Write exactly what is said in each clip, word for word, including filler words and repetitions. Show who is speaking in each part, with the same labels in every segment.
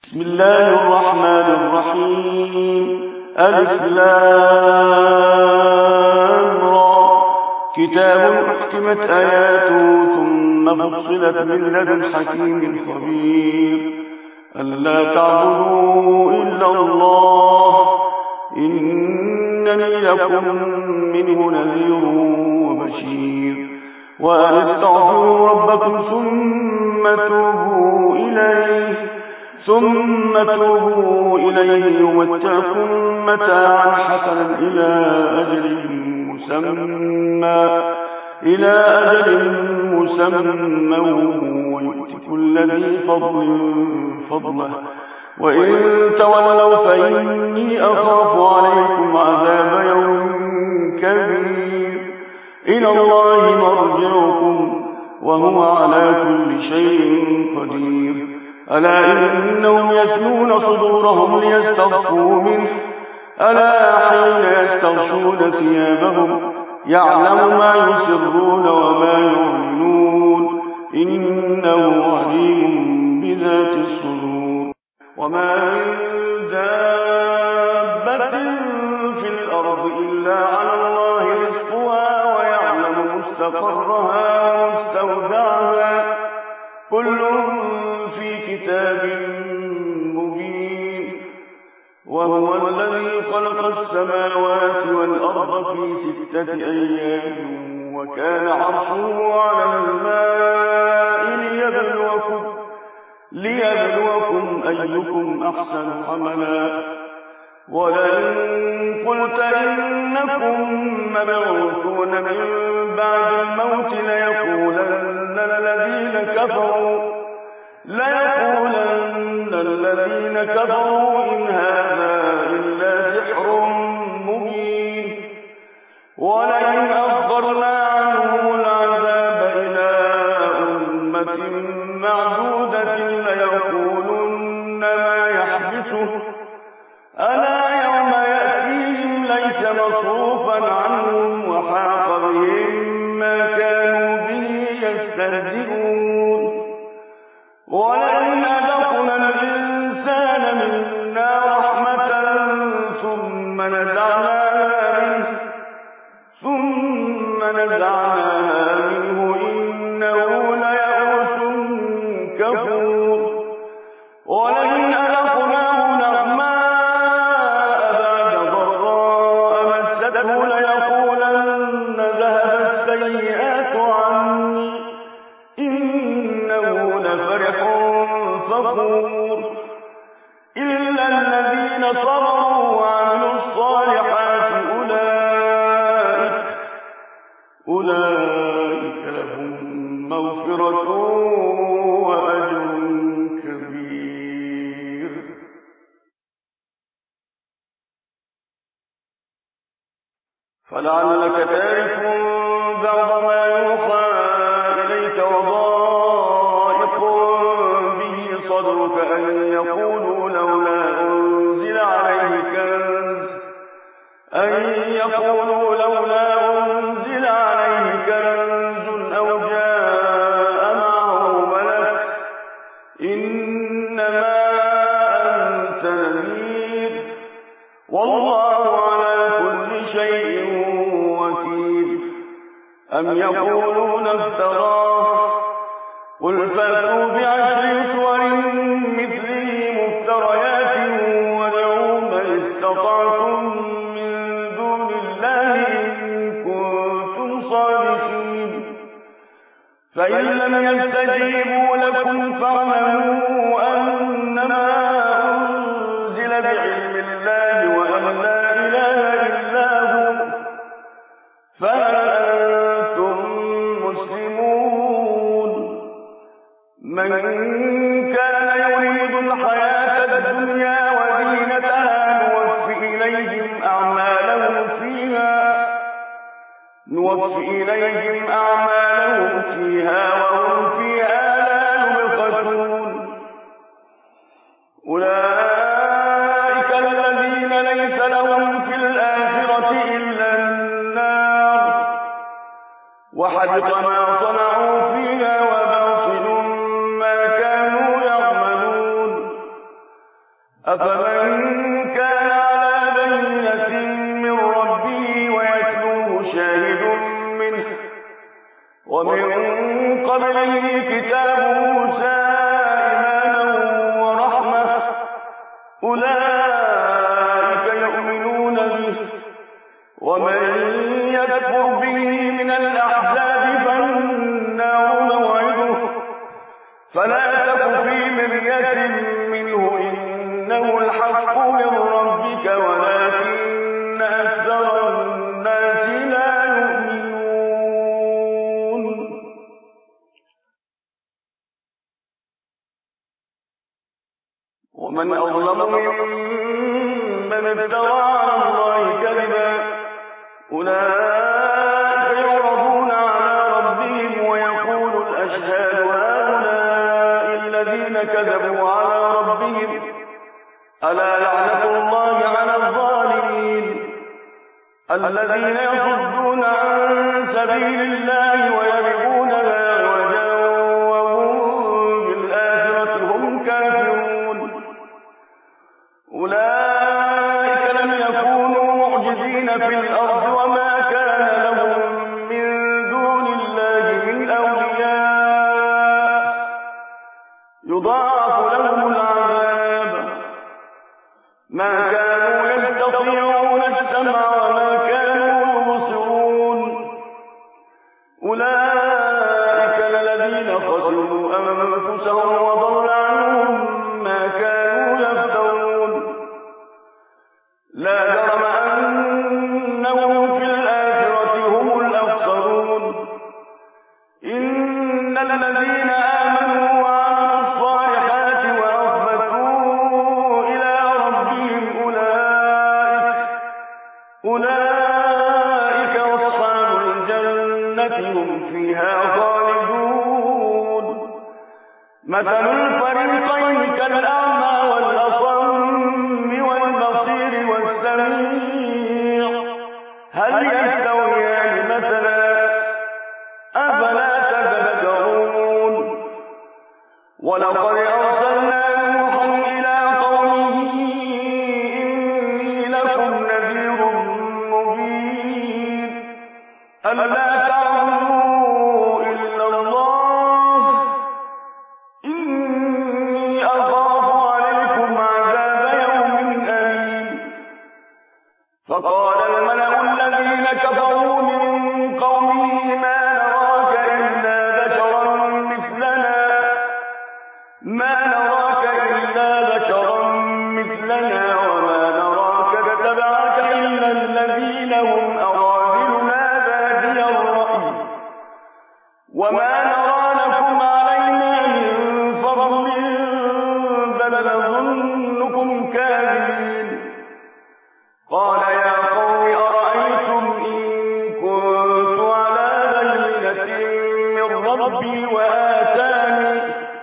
Speaker 1: بسم الله الرحمن الرحيم. ألف لام را. كتاب أحكمت آياته ثم فصلت من لدن حكيم خبير. ألا تعبدوا إلا الله إنني لكم منه نذير وبشير. وأن استغفروا ربكم ثم توبوا إليه ثم توبوا إليه يمتعكم متاعا حسنا إلى أجل مسمى إلى أجل مسمى ويؤت كل ذي فضل فضله. وإن تولوا فإني أخاف عليكم عذاب يوم كبير. إلى الله مرجعكم وهو على كل شيء قدير. ألا إنهم يثنون صدورهم ليستخفوا منه ألا حين يستغشون ثيابهم يعلم ما يسرون وما يعلنون إنه عليم بذات الصدور. وما من دابة في الأرض إلا على الله رزقها ويعلم مستقرها ومستودعها كل في كتاب مبين. وهو الذي خلق السماوات والأرض في ستة أيام وكان عرشه على الماء ليبلوكم, ليبلوكم أيكم أحسن عملا. ولئن قلت إنكم مبعوثون من بعد الموت ليقولن الذين كفروا ليقولن الذين كفروا إن هذا إلا سحر مبين. ولئن أخرنا عنهم العذاب إلى أمة معدودة ليقولن ما يحبسه ألا يوم يأتيهم ليس مصروفا عنهم وحاق بهم ما كانوا به يستهزئون. ولئن أذقنا الإنسان منا رحمة ثم نزعناها منه ثم نزعناها منه إنه ليئوس كفور. ولئن أذقناه نعماء بعد ضراء مسته ليقولن ذهب السيئات عني إنه لفرح فخور. إلا الذين صبروا وعملوا الصالحات أولئك, أولئك لهم مغفرة وأجر كبير. فلعلك تارك بعض ما يوحى إليك وضائق به صدرك أن يقولوا لولا أنزل عليه كنز أن يقولوا لولا أنزل عليه كنز أو جاء معه ملك إنما أنت نذير والله على كل شيء وكيل. أم يقولون افتراه قل فأتوا بعشر سور مثله مفتريات وادعوا من استطعتم من دون الله إن كنتم صادقين. فإن لم يستجيبوا لكم فاعلموا أنما أنزل بعلم الله وأن لا إله إلا هو فهل أنتم مسلمون. من كان يريد الحياة الدنيا وزينتها نوفي إليهم أعمالهم فيها نوفي إليهم أعمالهم فيها وهم فيها لا يبخسون. أولئك الذين ليس لهم في الآخرة إلا النار وحبط ما صنعوا فيها وباطل ما كانوا يعملون. أفمن كان على بينة من ربه ويتلوه شاهد منه ومن قبله كتاب موسى إماما ورحمة أولئك يؤمنون به ومن يكفر به من الأحزاب فالنار موعده فلا تك في مرية منه إنه الحق من ربك ولكن أكثر الناس لا يؤمنون. ومن أظلم ممن افترى على الله كذبا أولئك يعرضون على ربهم ويقول الأشهاد هؤلاء الذين كذبوا على ربهم ألا لعنة الله على الظالمين الذين يصدون عن سبيل الله ويبغونها عوجا وهم بالآخرة هم كافرون. أولئك لم يكونوا معجزين في الأرض وما كان لهم من دون الله من أولياء يضاعف لهم العذاب ما كانوا يستطيعون السمع وما كانوا يبصرون. أولئك الذين خسروا أنفسهم وضل عنهم ما كانوا يفترون. لا جرم أنهم في الآخرة هم الأخسرون. إن الذين آمنوا وعملوا الصالحات وأخبتوا إلى ربهم أولئك أولئك أصحاب الجنة هم فيها خالدون. مثل الفريقين كالأعمى والأصم والبصير والسميع هل يستويان مثلا أفلا تذكرون. ولقد أرسلنا نوحا إلى قومه إني لكم نذير مبين ألا تعبدوا إلا الله إني أخاف عليكم عذاب يوم أليم. فقال الملأ الذين كفروا من قومه ما نراك إلا بشرا مثلنا ما نراك إلا بشرا مثلنا وما نراك اتبعك إلا الذين هم أراذلنا بادي الرأي وما نرى لكم علينا من فضل بل نظنكم كاذبين. قال يا قوم أرأيتم إن كنت على بينة من ربي وآتاني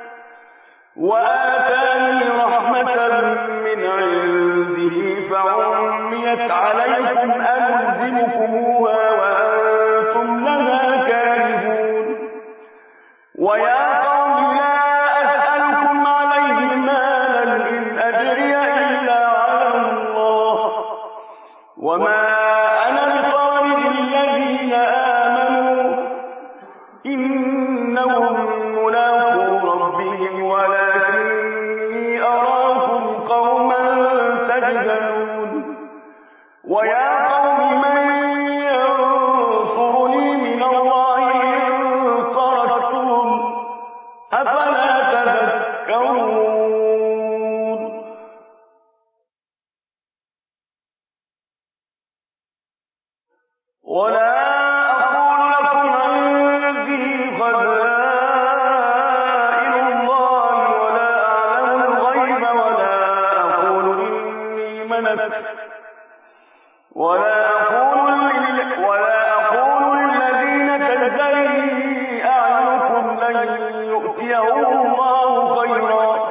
Speaker 1: وآتاني رحمة من عنده فعميت عليكم ألزمكموها وأنتم لها كارهون. ويا قوم لا أسألكم عليه مالا إن أجري إلا على الله وما أنا بطارد الذين آمنوا إنهم ملاقو ربهم ولكني أراكم قوما تجهلون. ويا قوم من ينصرني من الله إن طردتهم أفلا تذكرون. ولا أقول لكم عندي خزائن الله ولا أعلم الغيب ولا أقول إني ملك ولا أقول ولا أقول للذين تزدري أعينكم لن يؤتيهم الله خيرا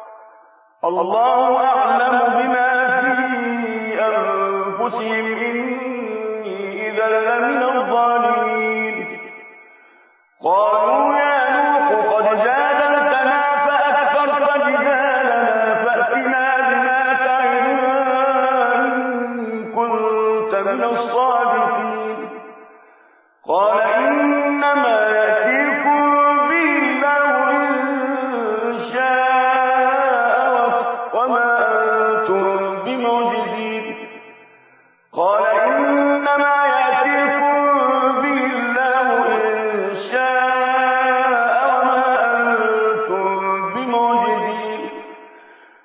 Speaker 1: الله أعلم بما في أنفسهم إني إذا لمن الظالمين. قالوا يا نوح قد جادلتنا فأكثرت جدالنا فأتنا بما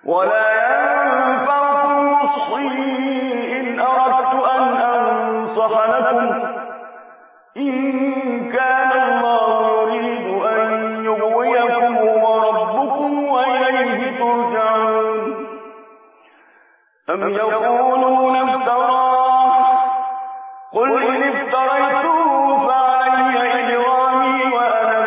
Speaker 1: ولا ينفعكم نصحي إن أردت أن أنصح لكم إن كان الله يريد أن يغويكم وربكم وإليه ترجعون. أم يقولون افتراه قل إن افتريته فعلي إجرامي وأنا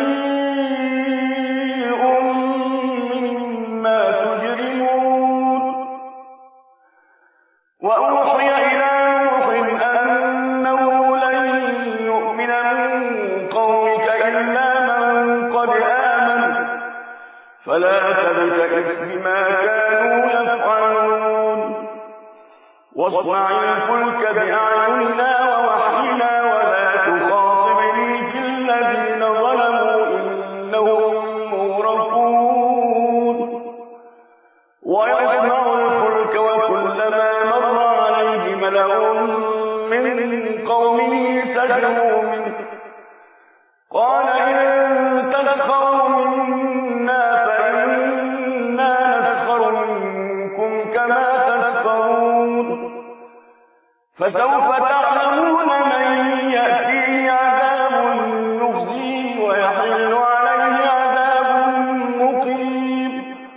Speaker 1: بريء مما تجرمون. وأوحي إلى نوح أنه لن يؤمن من قومك إلا من قد آمن فلا تبتئس بما كانوا يفعلون. واصنع الفلك بأعيننا ووحينا ولا تخاطبني في الذين ظلموا إنهم مغرقون. ويصنع الفلك وكلما مر عليه ملأ من قومه سخروا منه قال إن تسخروا منا فإنا نسخر منكم كما تسخرون. فسوف تعلمون من يأتيه عذاب يخزيه ويحل عليه عذاب مقيم.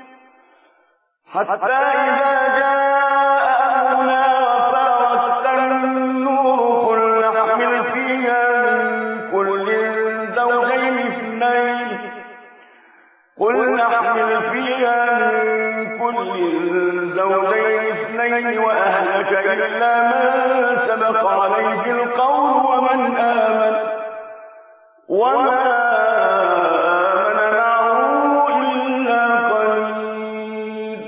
Speaker 1: حتى إذا جاء أمرنا وفارت النور قل نحمل فيها من كل زوجين اثنين قل نحمل فيها من كل زوجين اثنين وأهلك إلا من سبق عليه القول ومن آمن وما آمن معه إلا قليل.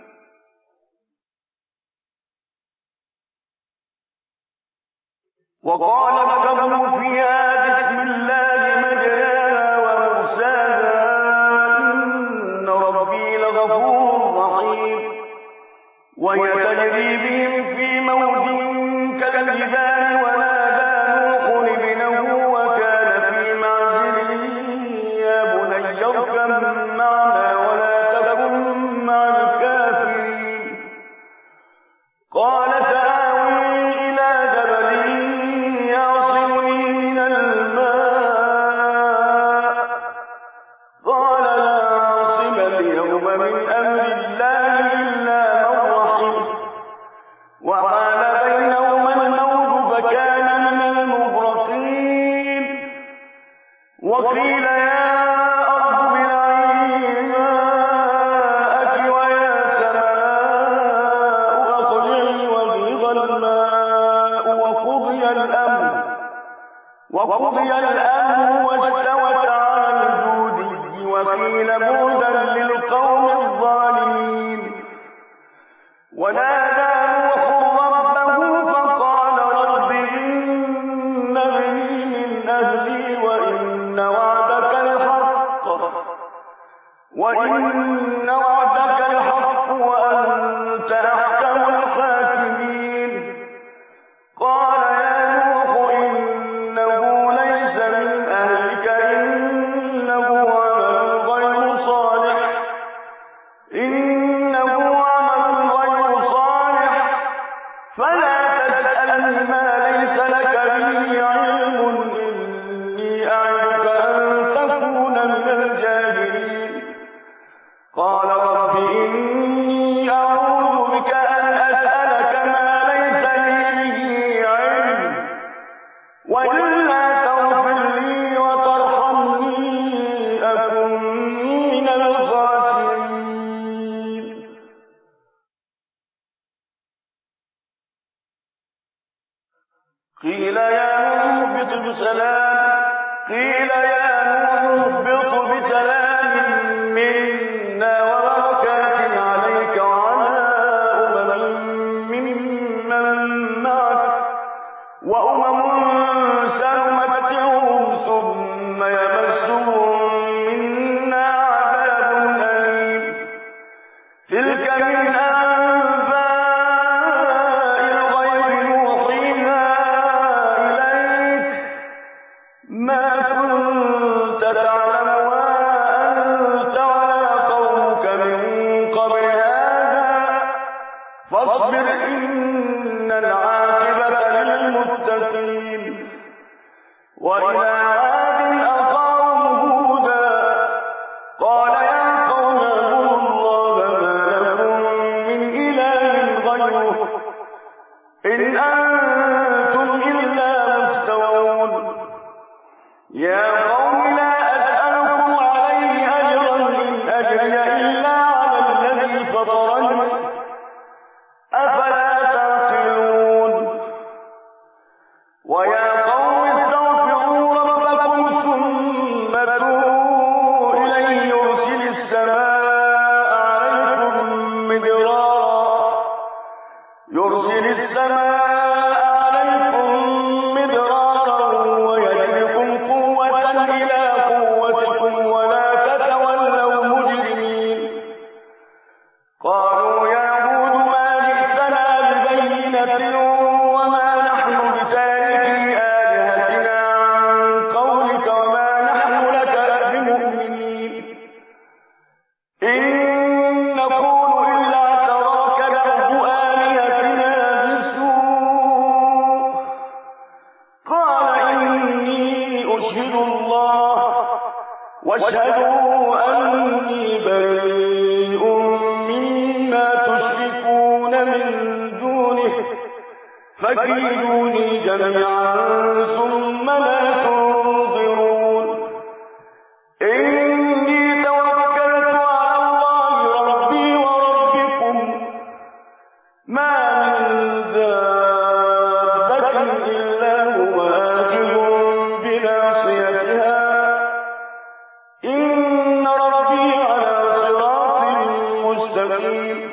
Speaker 1: وقال اركبوا فيها بسم الله مجراها ومرساها إن ربي لغفور رحيم. وهي تجري بهم في موج كالجبال ونادى نوح ابنه وكان في معزل يا بني اركب معنا ولا تكن مع الكافرين. قال سآوي إلى جبل يعصمني من الماء قال لا عاصم اليوم من أمر الله إلا من رحم وحال بينهما الموج فكان من المغرقين. وقيل يا أرض ابلعي ماءك ويا سماء أقلعي وغيض الماء وقضي الأمر وقضي الأمر واستوت على الجودي وقيل بعدا للقوم الظالمين. ونادى نوح ربه فقال رب إن ابني من أهلي وإن وعدك الحق وإن وعدك الحق وأنت أحكم الحاكمين. قال يا نوح إنه ليس من أهلك إنه عمل غير صالح إنه عمل غير صالح فلا تسألني ما ليس لك به علم إني أعظك أن تكون من الجاهلين. قال رب إني أعوذ بك أن أسألك ما ليس لي به علم وإلا تغفر لي وترحمني أكن من الخاسرين. قيل يا نوح اهبط بسلام قيل يا نوح اهبط بسلام منا وبركات عليك وعلى أمم ممن معك وأمم سنمتعهم ثم يمسهم منا عذاب أليم. تلك من أنباء الغيب نوحيها إليك ما كنت تعلمها أنت ولا فطرني أفلا تعقلون ويا قوم استغفروا ربكم ثم توبوا إليه يرسل السماء عليكم مدرارا يرسل السماء عليكم مدرارا ويزدكم قوة إلى قوتكم ولا تتولوا مجرمين قالوا يا هود ما جئتنا ببينة وما نحن بتاركي آلهتنا عن قولك وما نحن لك بمؤمنين إن نقول إلا اعتراك بعض آلهتنا بسوء قال إني أشهد الله واشهدوا أني بريء مما تشركون من دونه فكيدوني جميعا ثم لا تنظرون إني توكلت على الله ربي وربكم ما من دابة إلا هو آخذ بناصيتها إن ربي على صراط مستقيم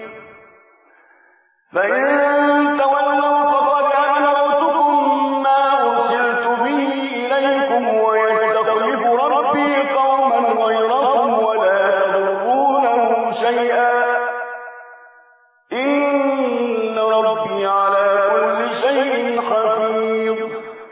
Speaker 1: فإن تولوا فقد أبلغتكم ما أرسلت به إليكم ويستخلف ربي قوما غيركم ولا تضرونه شيئا إن ربي على كل شيء حفيظ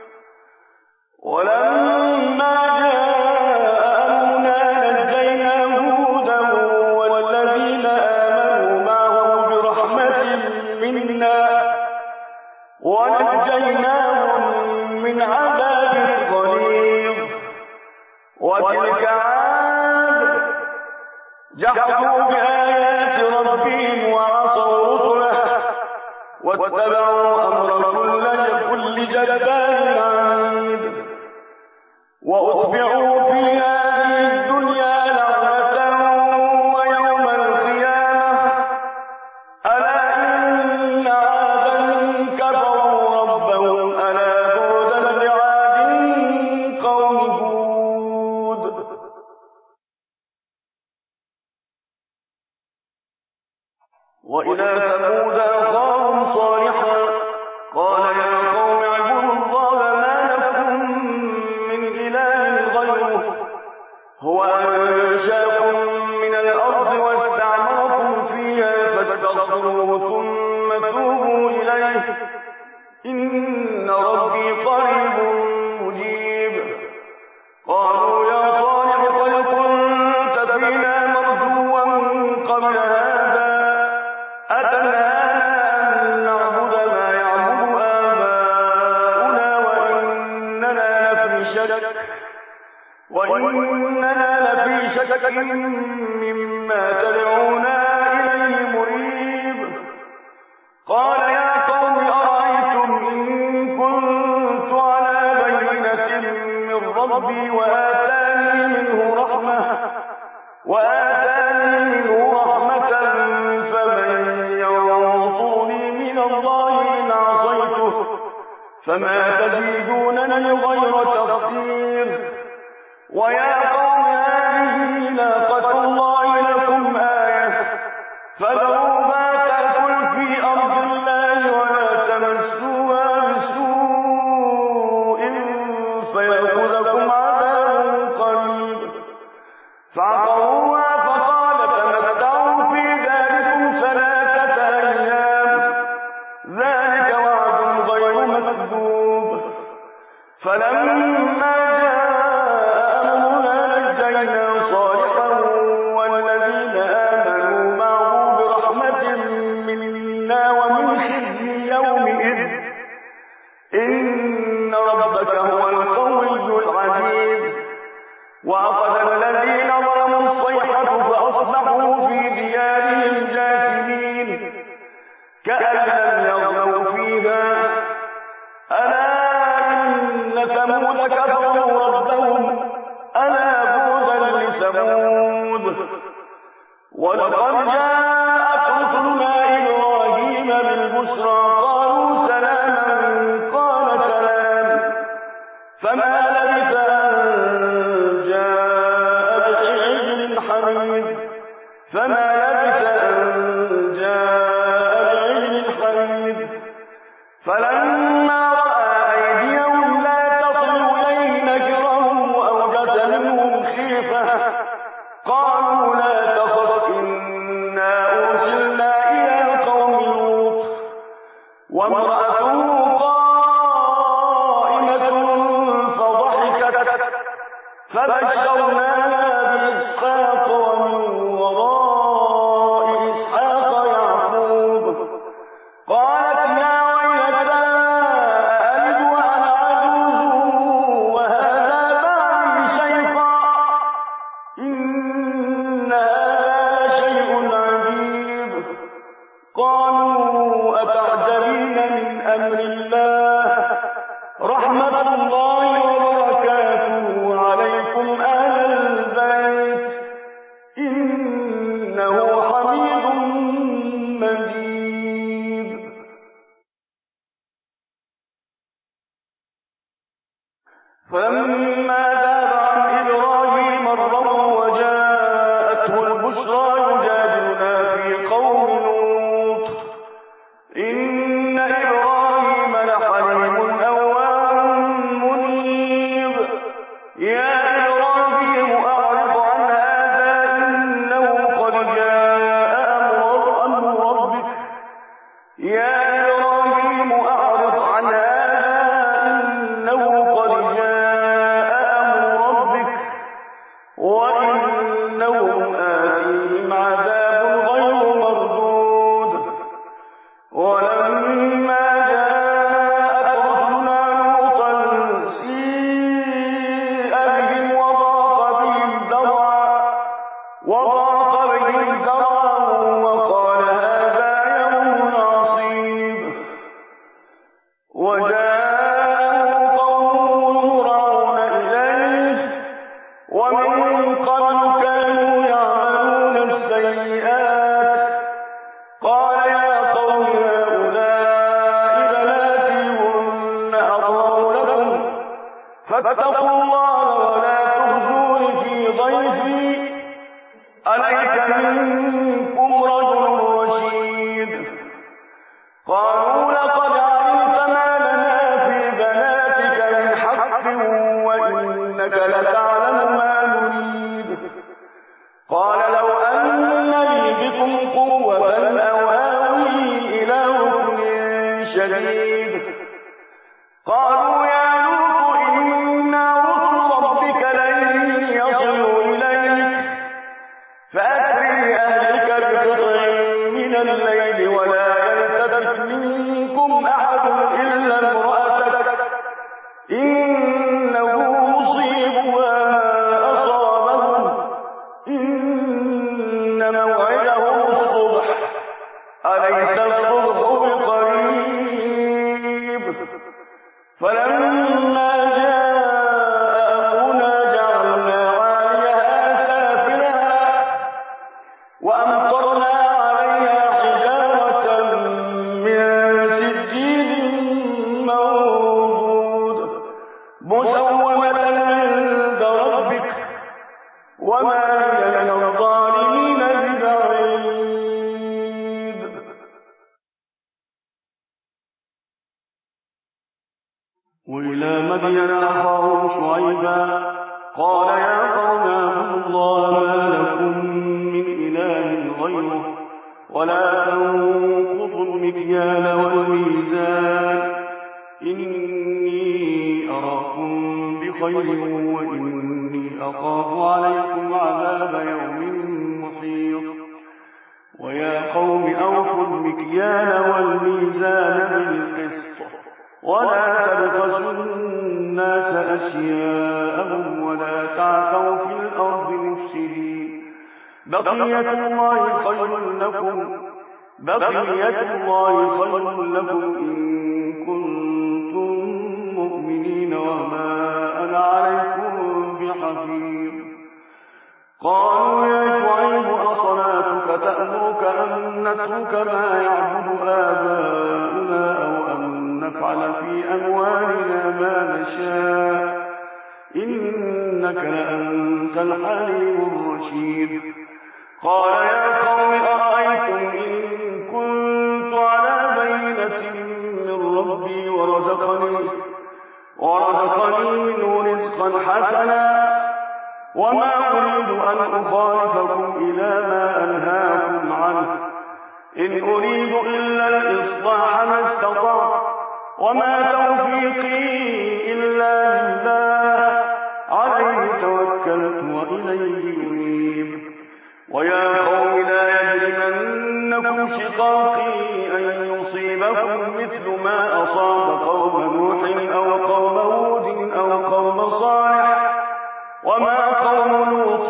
Speaker 1: ولما جاء أمرنا نجينا هودا والذين آمنوا معه برحمة منا ونجيناهم من عذاب غليظ وتلك عاد جحدوا بآيات ربهم وعصوا رسله واتبعوا أمر كل جبار عنيد وأتبعوا في هذه الدنيا لعنة ويوم القيامة ألا إن عادا كفروا ربهم ألا بعدا لعاد قوم هود وإلى ثمود أخاهم صالحا قال يا قوم اعبدوا الله ما لكم من إله غيره هو أنشاكم من الأرض واستعمركم فيها فاستغفروه ثم توبوا إليه إن ربي قريب مجيب قالوا يا صالح قد كنت فينا مرجوا قبل هذا أتنهانا أن نعبد ما يعبد آباؤنا وإننا لفي شك وإننا لفي شك مما تدعونا إليه مريب قال يا قوم أرأيتم إن كنت على بينة من ربي وآتاني منه رحمة وآتاني منه رحمة فمن ينصرني من الله إن عصيته فما تزيدونني غير تقصير ويا قوم هذه ناقة الله لكم آية فذروها تأكل في أرض الله ولا تمسوها بسوء فيأخذكم عذاب قريب فعقروها فقال تمتعوا في داركم ثلاثة أيام ذلك وعد غير مكذوب فلما جاء أمرنا نجينا صالحا والذين آمنوا معه برحمة لبث أن جاء بعجل حنيذ فلما رأى أيديهم لا تصل إليه نكرهم وأوجس منهم خيفة قالوا لا تخف إنا أرسلنا إلى قوم لوط وامرأته قائمة فضحكت فبشرناها بإسحاق ومن وراء إسحاق يعقوب قالت يا ويلتى أألد وأنا عجوز وهذا بعلي شيخا إن هذا لشيء عجيب قالوا أتعجبين من أمر الله رحمة الله وبركاته عليكم أهل البيت إنه حميد مجيد. فلما ذهب عن إبراهيم الروع وجاءته البشرى يجادلنا في قوم لوط إن إبراهيم لحليم أواه منيب يا إبراهيم أعرض عن هذا إنه قد جاء أمر ربك يا إبراهيم أعرض عن هذا إنه قد جاء أمر ربك وإنهم آتيهم عذاب غير مردود ولما جاءت رسلنا لوطا سيء بهم وضاق بهم ذرعا وضاق بهم ذرعا وقال هذا يوم عصيب وجاءه قومه يهرعون إليه ومن قبل كانوا يعملون السيئات قال يا قوم هؤلاء بناتي هن أطهر لكم فاتقوا الله ولا تخزون في ضيفي أليس منكم رجل رشيد قالوا لقد علمت ما لنا في بناتك من حق وإنك لتعلم ما نريد قال لو أن لي بكم قوة أو آوي إلى ركن شديد قالوا يا لوط إنا رسل ربك لن يصلوا إليك فأسر بأهلك بقطع من الليل ولا يلتفت منكم أحد إلا امرأتك إنه مصيبها ما أصابهم إن موعدهم الصبح أليس الصبح بقريب فلما جاء أمرنا جعلنا عاليها سافلها وأمطرنا عليها حجارة من سجيل منضود مسومة عند ربك وما هي من الظالمين ببعيد. وإلى مدين أخاهم شعيبا قال يا قوم اعبدوا الله ما لكم من إله غيره ولا تنقضوا المكيال والميزان إني أراكم بخير وإني أخاف عليكم عذاب يوم محيط ويا قوم أوفوا المكيال والميزان بالقسط ولا تبخسوا الناس أشياءهم ولا تعثوا في الأرض مفسدين بقية الله خير لكم بقية الله خير لكم إن كنتم مؤمنين وما أنا عليكم بحفيظ قالوا يا شعيب أصلاتك تأمرك أن نترك ما يعبد آباؤنا أو أن نفعل في أموالنا ما نشاء إنك لأنت الحليم الرشيد قال يا قوم وما توفيقي إلا بالله عليه توكلت وإليه أنيب ويا قوم لا يجرمنكم شقاقي أن يصيبكم مثل ما أصاب قوم نوح أو قوم هود أو قوم صالح وما قوم لوط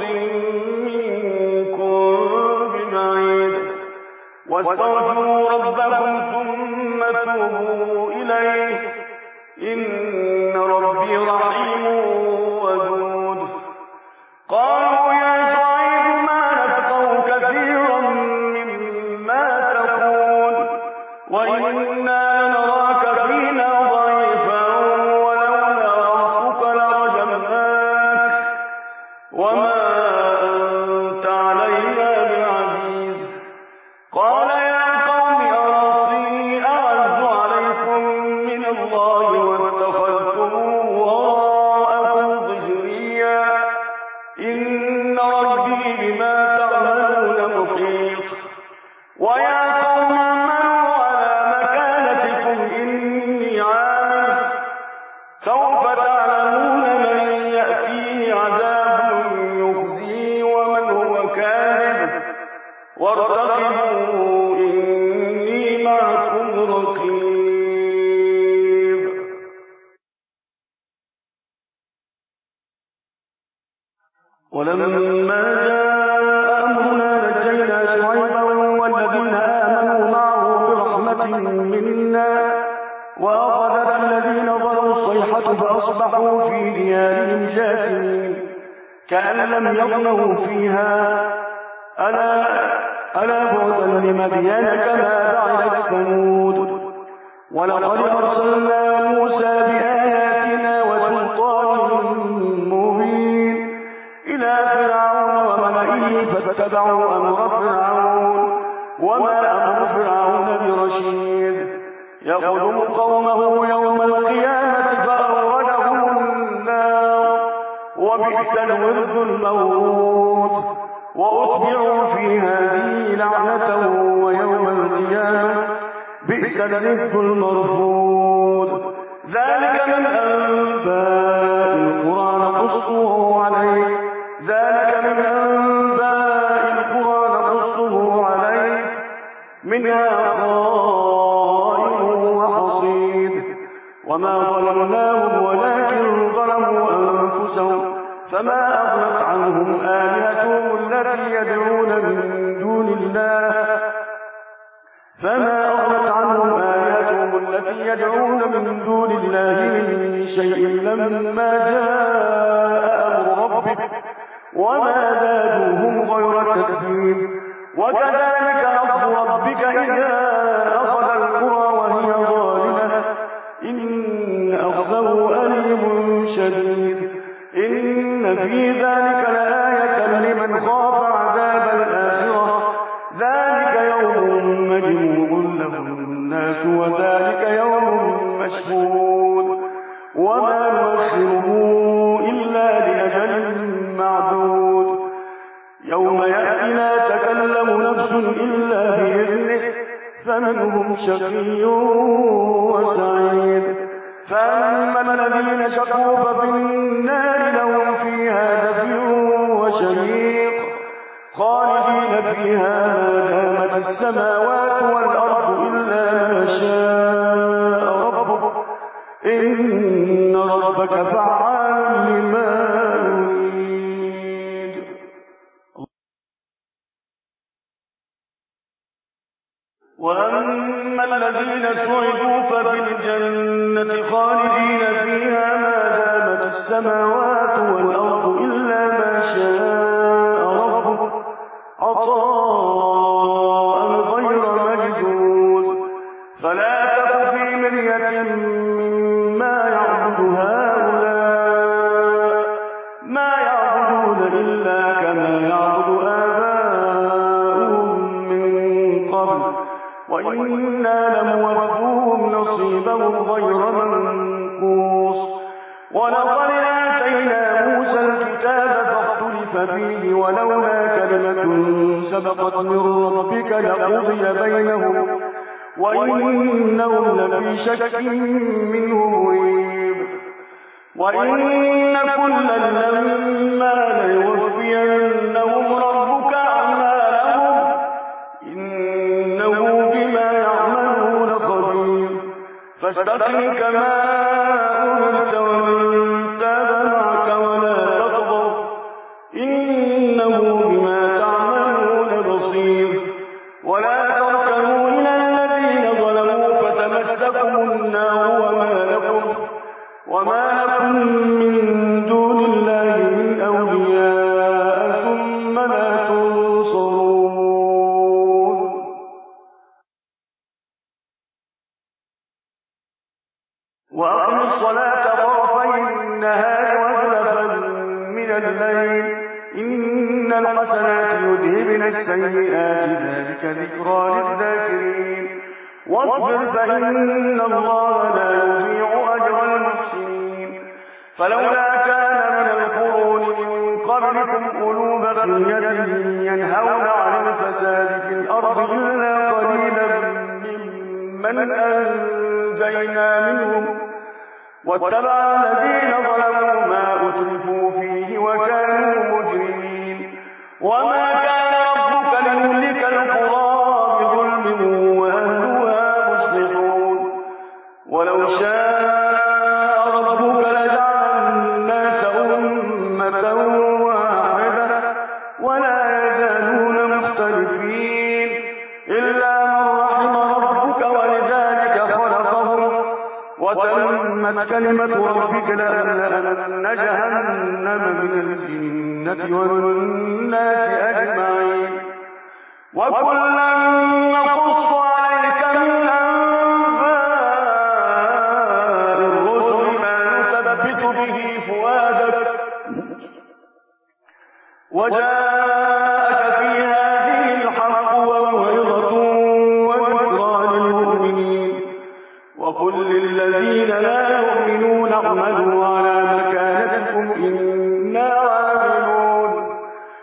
Speaker 1: منكم ببعيد واستغفروا ربكم ثم توبوا إليه إن ربي رحيم ودود قالوا يا شعيب ما نفقه كثيرا مما تقول وإنا لنراك فينا ضعيفا ولولا رهطك لرجمناك وما أنت علينا بعزيز قال يا قوم أرهطي أعز عليكم من الله واتخذتموه وراءكم ظهريا إن ربي بما تعملون محيط ويا قوم اعملوا على مكانتكم إني عامل سوف تعلمون من يأتيه عذاب يخزيه ومن هو كاذب وارتقبوا إني معكم رقيب ولما جاء أمرنا نجينا شعيبا والذين آمنوا معه برحمة منا وأخذت الذين ظلموا الصيحة فأصبحوا في ديارهم جاثمين كأن لم يغنوا فيها ألا ألا بعدا لمدين كما بعدت ثمود ولقد أرسلنا موسى بآياتنا وسلطان مبين إلى فرعون وملئه فاتبعوا أمر فرعون وما أمر فرعون برشيد يقدم قومه يوم القيامة فأوردهم النار وبئس الورد المورود وأتبعوا في هذه لعنة ويوم القيامة بئس الرفد المرفود ذلك من أنباء القرى نقصه عليك ذلك من أنباء القرى نقصه عليك منها قائم وحصيد وما ظلمناهم ولكن ظلموا أنفسهم فما أغنت عنهم آلهتهم التي يدعون من دون الله فما أغنت عنهم آلهتهم التي يدعون من دون الله من شيء لما جاء أمر ربك وما زادوهم غير تتبيب وكذلك أخذ ربك إذا أخذ القرى وهي ظالمة إن أخذه أليم شديد إن في ذلك لآية لمن خاف عذاب الآخرة ذلك يوم مجموع له الناس وذلك يوم مشهود وما نؤخره إلا لأجل معدود يوم يأتي لا تكلم نفس إلا بإذنه فمنهم شقي وسعيد فأما الذين شقوا ففي النار لهم فيها دفء وشهيق خالدين فيها ما دامت السماوات والأرض إلا ما شاء ربك إن ربك فعال لما يريد وأما الذين سعدوا ففي الجنة خالدين فيها ما دامت السماوات والأرض إلا ما شاء ربك عطاء غير مجدود فلا تك في مرية مما يعبد هؤلاء ما يعبدون إلا كما يعبد آباؤهم من قبل وإنا لموفوهم نصيبهم غير منقوص ولقد آتينا موسى الكتاب فاختلف فيه ولولا كلمة سبقت من ربك لقضي بينهم وإنهم لفي شك منه مريب وإن كلا لما ليوفينهم ربك أعمالهم إنه بما يعملون خبير فاستقم كما أمرت ومن تاب معك ولا تطغوا إنه بما تعملون بصير ولا تركنوا إلى الذين ظلموا فتمسكم النار وما لكم وما لكم من دون الله من أولياء ثم لا تنصرون وأقم الصلاة طرفي النهار وزلفا من الليل إن الحسنات يذهبن السيئات ذلك ذكرى للذاكرين واصبر فإن الله لا يضيع أجر المحسنين فلولا كان من القرون من قبلكم أولو بقية ينهون عن الفساد في الأرض إلا قليلا ممن أنجينا منهم واتبع الذين ظلموا ما أترفوا فيه وكانوا مجرمين وما كان ربك ليهلك القرى بظلم وأهلها مصلحون ولو شاء ربك لجعل الناس أمة واحدة ولا يزالون مختلفين إلا من رحم ربك ولذلك خلقهم وتمت كلمة ربك لأملأن جهنم من الجنة والناس أجمعين وكلا نقص عليك من أنباء الرسل ما نثبت به فؤادك وجاءك في هذه الحق وموعظة وذكرى للمؤمنين وقل للذين لا يؤمنون اعملوا على مكانتكم إنا عاملون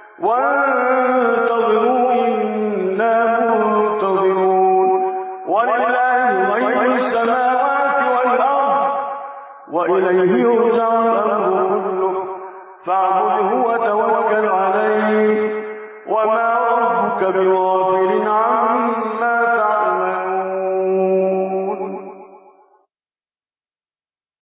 Speaker 1: وانتظروا إنا منتظرون ولله غيب السماوات والأرض وإليه يرجع الأمر كله فاعبده وتوكل عليه وما ربك بغافل عما